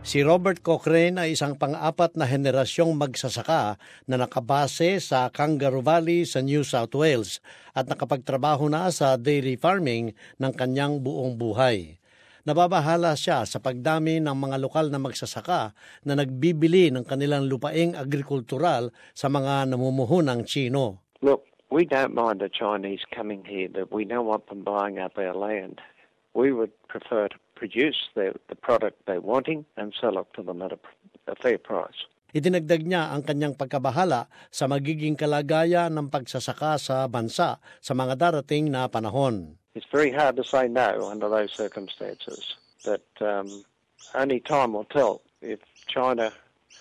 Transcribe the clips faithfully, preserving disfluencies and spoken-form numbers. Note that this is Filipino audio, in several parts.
Si Robert Cochrane ay isang pang-apat na henerasyong magsasaka na nakabase sa Kangaroo Valley sa New South Wales at nakapagtrabaho na sa dairy farming ng kanyang buong buhay. Nababahala siya sa pagdami ng mga lokal na magsasaka na nagbibili ng kanilang lupaing agrikultural sa mga namumuhunang Chino. Look, we don't mind the Chinese coming here, but we don't want them buying up our land. We would prefer to produce the, the product they're wanting and sell it to them at a, a fair price. Idinagdag niya ang kanyang pagkabahala sa magiging kalagayan ng pagsasaka sa bansa sa mga darating na panahon. It's very hard to say no under those circumstances, but um, only time will tell. If China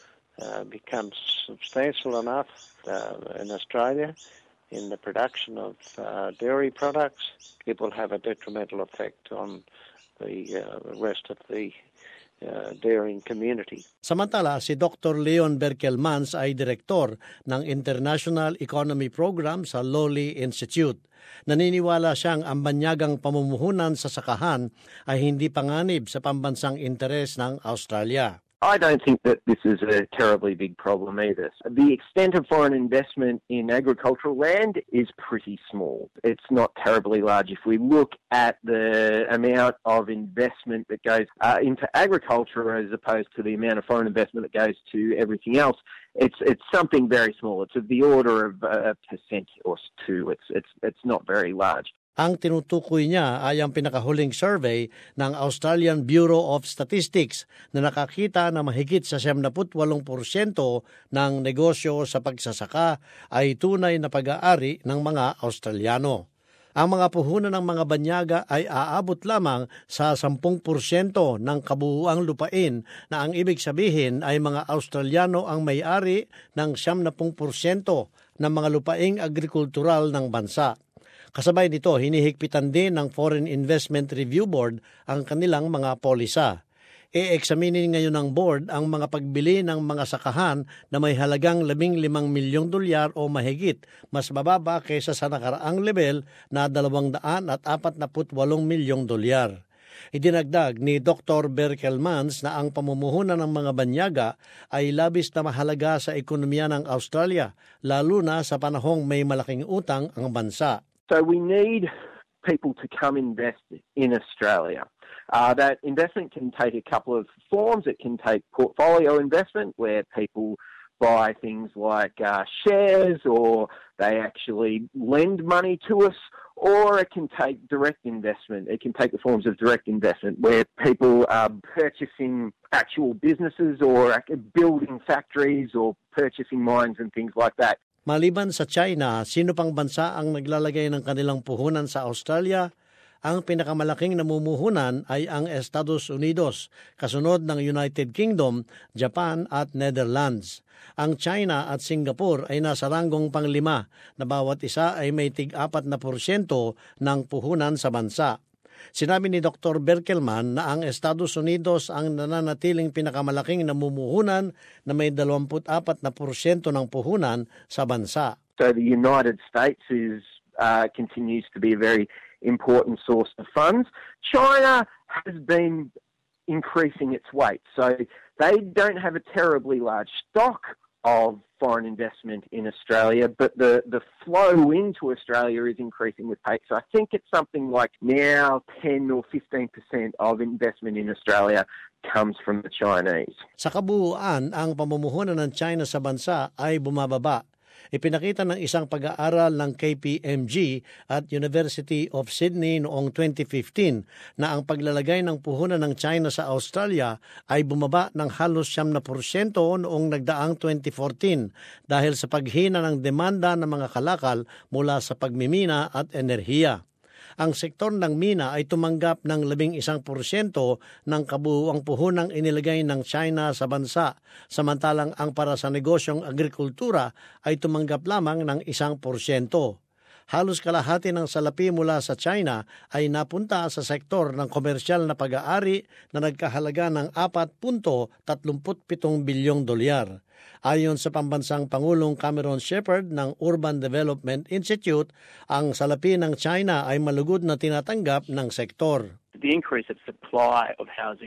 uh, becomes substantial enough uh, in Australia in the production of uh, dairy products, it will have a detrimental effect on the uh, rest of the uh, dairying community. Samantala, si Doctor Leon Berkelmans ay direktor ng International Economy Program sa Lowry Institute. Naniniwala siyang ang banyagang pamumuhunan sa sakahan ay hindi panganib sa pambansang interes ng Australia. I don't think that this is a terribly big problem either. The extent of foreign investment in agricultural land is pretty small. It's not terribly large. If we look at the amount of investment that goes uh, into agriculture as opposed to the amount of foreign investment that goes to everything else, it's it's something very small. It's of the order of a percent or two. It's it's it's not very large. Ang tinutukoy niya ay ang pinakahuling survey ng Australian Bureau of Statistics na nakakita na mahigit sa seventy-eight porsyento ng negosyo sa pagsasaka ay tunay na pag-aari ng mga Australiano. Ang mga puhunan ng mga banyaga ay aabot lamang sa ten porsyento ng kabuuang lupain na ang ibig sabihin ay mga Australiano ang may-ari ng seventy porsyento ng mga lupaing agrikultural ng bansa. Kasabay nito, hinihigpitan din ng Foreign Investment Review Board ang kanilang mga polisa. E-examinin ngayon ng board ang mga pagbili ng mga sakahan na may halagang labing-limang milyong dolyar o mahigit, mas mababa kaysa sa nakaraang level na dalawang daan at apat na walong milyong dolyar. Idinagdag ni Doctor Berkelmans na ang pamumuhunan ng mga banyaga ay labis na mahalaga sa ekonomiya ng Australia, lalo na sa panahong may malaking utang ang bansa. So we need people to come invest in Australia. Uh, that investment can take a couple of forms. It can take portfolio investment, where people buy things like uh, shares, or they actually lend money to us, or it can take direct investment. It can take the forms of direct investment, where people are purchasing actual businesses or building factories or purchasing mines and things like that. Maliban sa China, sino pang bansa ang naglalagay ng kanilang puhunan sa Australia? Ang pinakamalaking namumuhunan ay ang Estados Unidos, kasunod ng United Kingdom, Japan at Netherlands. Ang China at Singapore ay nasa ranggong panglima na bawat isa ay may tig-apat na porsyento ng puhunan sa bansa. Sinabi ni Doctor Berkelman na ang Estados Unidos ang nananatiling pinakamalaking namumuhunan na may twenty-four na porsyento ng puhunan sa bansa. So the United States is uh, continues to be a very important source of funds. China has been increasing its weight, so they don't have a terribly large stock of foreign investment in Australia, but the, the flow into Australia is increasing with pace. So I think it's something like now ten or fifteen percent of investment in Australia comes from the Chinese. Sa kabuuan, ang pamumuhunan ng China sa bansa ay bumababa. Ipinakita ng isang pag-aaral ng K P M G at University of Sydney noong twenty fifteen na ang paglalagay ng puhunan ng China sa Australia ay bumaba ng halos siyam na porsyento noong nagdaang twenty fourteen dahil sa paghina ng demanda ng mga kalakal mula sa pagmimina at enerhiya. Ang sektor ng mina ay tumanggap ng labing isang porsyento ng kabuuang puhunang inilagay ng China sa bansa, samantalang ang para sa negosyong agrikultura ay tumanggap lamang ng isang porsyento. Halos kalahati ng salapi mula sa China ay napunta sa sektor ng komersyal na pag-aari na nagkahalaga ng four point three seven bilyong dolyar. Ayon sa pambansang Pangulong Cameron Shepherd ng Urban Development Institute, ang salapi ng China ay malugod na tinatanggap ng sektor. The increase of supply of housing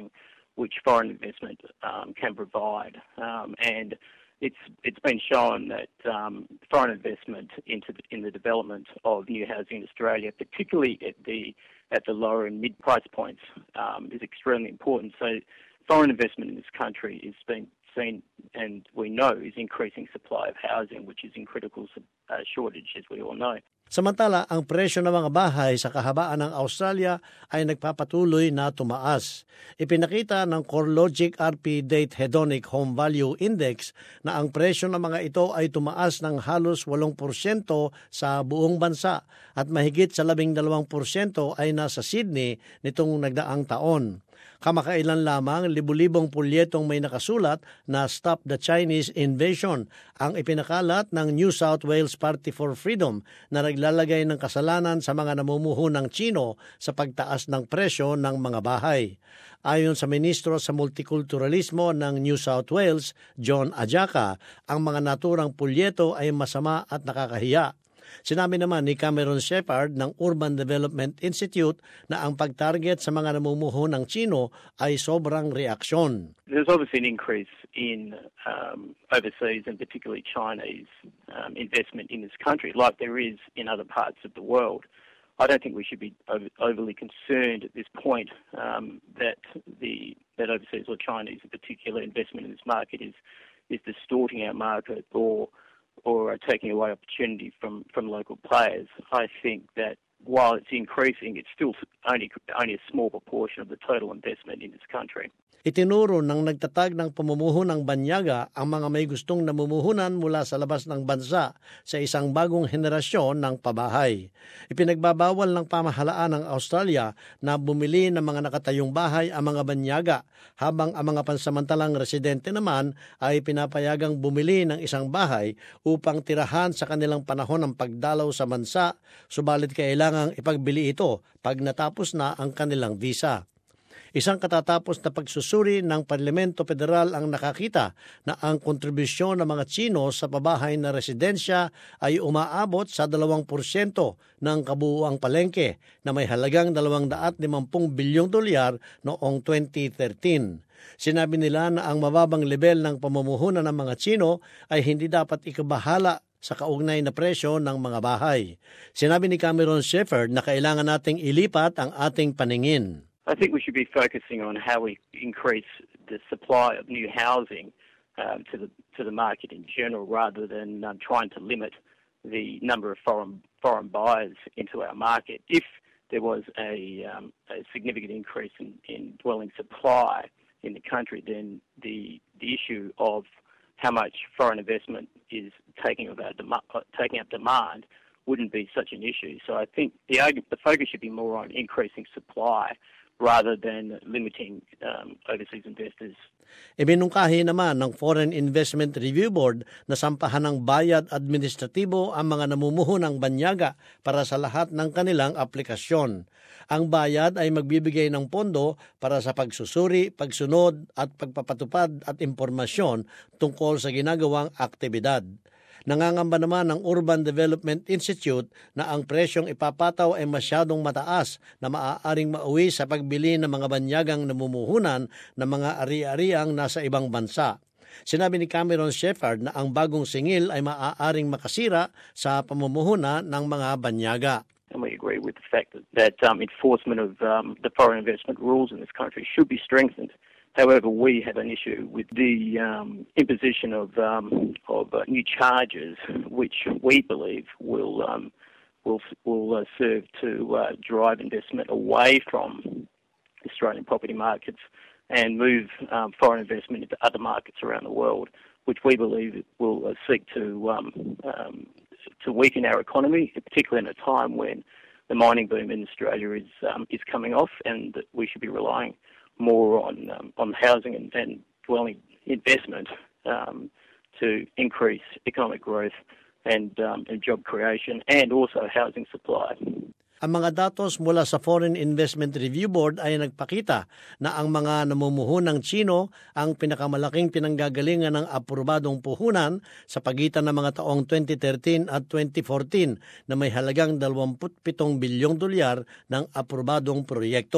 which foreign investment um, can provide. Um, and it's it's been shown that um, foreign investment into the, in the development of new housing in Australia, particularly at the at the lower and mid price points, um, is extremely important. So foreign investment in this country is being seen, and we know is increasing supply of housing, which is in critical uh, shortage, as we all know. Samantala, ang presyo ng mga bahay sa kahabaan ng Australia ay nagpapatuloy na tumaas. Ipinakita ng CoreLogic R P Date Hedonic Home Value Index na ang presyo ng mga ito ay tumaas ng halos eight percent sa buong bansa at mahigit sa twelve percent ay nasa Sydney nitong nagdaang taon. Kamakailan lamang, libu-libong pulyetong may nakasulat na Stop the Chinese Invasion ang ipinakalat ng New South Wales Party for Freedom na naglalagay ng kasalanan sa mga namumuho ng Chino sa pagtaas ng presyo ng mga bahay. Ayon sa Ministro sa Multikulturalismo ng New South Wales, John Ajaka, ang mga naturang pulyeto ay masama at nakakahiya. Sinabi naman ni Cameron Shepard ng Urban Development Institute na ang pag-target sa mga namumuho ng Chino ay sobrang reaksyon. There's obviously an increase in um, overseas and particularly Chinese um, investment in this country, like there is in other parts of the world. I don't think we should be over, overly concerned at this point um, that the that overseas or Chinese in particular investment in this market is is distorting our market or or are taking away opportunity from, from local players. I think that while it's increasing, it's still only only a small proportion of the total investment in this country. Itinuro ng nagtatag ng pamumuho ng banyaga ang mga may gustong namumuhunan mula sa labas ng bansa sa isang bagong henerasyon ng pabahay. Ipinagbabawal ng pamahalaan ng Australia na bumili ng mga nakatayong bahay ang mga banyaga, habang ang mga pansamantalang residente naman ay pinapayagang bumili ng isang bahay upang tirahan sa kanilang panahon ng pagdalaw sa bansa, subalit kailangang ipagbili ito pag natapos na ang kanilang visa. Isang katatapos na pagsusuri ng Parlamento Federal ang nakakita na ang kontribusyon ng mga Chino sa pabahay na residensya ay umaabot sa dalawang porsyento ng kabuuang palengke na may halagang dalawang daat limampung bilyong dolyar noong twenty thirteen. Sinabi nila na ang mababang level ng pamumuhunan ng mga Chino ay hindi dapat ikabahala sa kaugnay na presyo ng mga bahay. Sinabi ni Cameron Shepard na kailangan nating ilipat ang ating paningin. I think we should be focusing on how we increase the supply of new housing um, to the to the market in general, rather than um, trying to limit the number of foreign foreign buyers into our market. If there was a, um, a significant increase in, in dwelling supply in the country, then the the issue of how much foreign investment is taking about dem- taking up demand wouldn't be such an issue. So I think the the focus should be more on increasing supply rather than limiting um, overseas investors. Ibinungkahi naman ng Foreign Investment Review Board na sampahan ng bayad administratibo ang mga namumuho ng banyaga para sa lahat ng kanilang aplikasyon. Ang bayad ay magbibigay ng pondo para sa pagsusuri, pagsunod at pagpapatupad at impormasyon tungkol sa ginagawang aktibidad. Nangangamba naman ng Urban Development Institute na ang presyong ipapataw ay masyadong mataas na maaaring mauwi sa pagbili ng mga banyagang namumuhunan ng mga ari-ariang nasa ibang bansa. Sinabi ni Cameron Shepard na ang bagong singil ay maaaring makasira sa pamumuhunan ng mga banyaga. And we agree with the fact that, that um, enforcement of um, the foreign investment rules in this country should be strengthened. However, we have an issue with the um, imposition of um, of uh, new charges, which we believe will um, will will uh, serve to uh, drive investment away from Australian property markets and move um, foreign investment into other markets around the world, which we believe will uh, seek to um, um, to weaken our economy, particularly in a time when the mining boom in Australia is um, is coming off, and that we should be relying more on um, on housing and, and dwelling investment um, to increase economic growth and, um, and job creation, and also housing supply. Ang mga datos mula sa Foreign Investment Review Board ay nagpakita na ang mga namumuho ng Chino ang pinakamalaking pinanggagalingan ng aprobadong puhunan sa pagitan ng mga taong twenty thirteen at twenty fourteen na may halagang dalawampu't pitong bilyong dolyar ng aprobadong proyekto.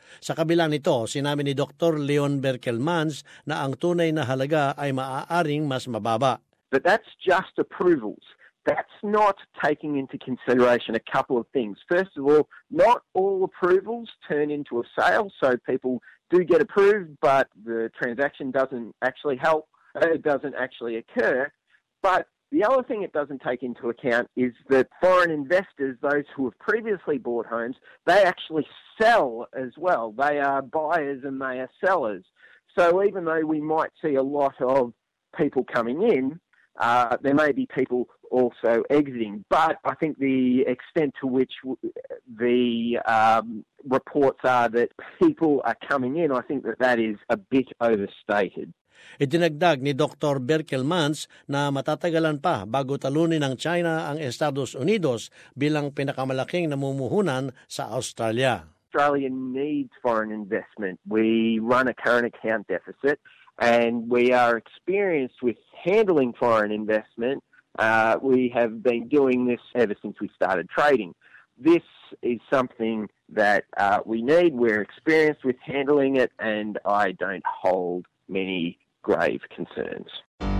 Sa kabila nito, sinabi ni Doctor Leon Berkelmans na ang tunay na halaga ay maaaring mas mababa. But that's just approvals. That's not taking into consideration a couple of things. First of all, not all approvals turn into a sale, so people do get approved, but the transaction doesn't actually help, it doesn't actually occur. But the other thing it doesn't take into account is that foreign investors, those who have previously bought homes, they actually sell as well. They are buyers and they are sellers. So even though we might see a lot of people coming in, Uh, there may be people also exiting, but I think the extent to which the um, reports are that people are coming in, I think that that is a bit overstated. Idinagdag ni Doctor Berkelmans na matatagalan pa bago talunin ng China ang Estados Unidos bilang pinakamalaking namumuhunan sa Australia. Australia needs foreign investment. We run a current account deficit. And we are experienced with handling foreign investment. Uh, we have been doing this ever since we started trading. This is something that uh, we need. We're experienced with handling it, and I don't hold many grave concerns.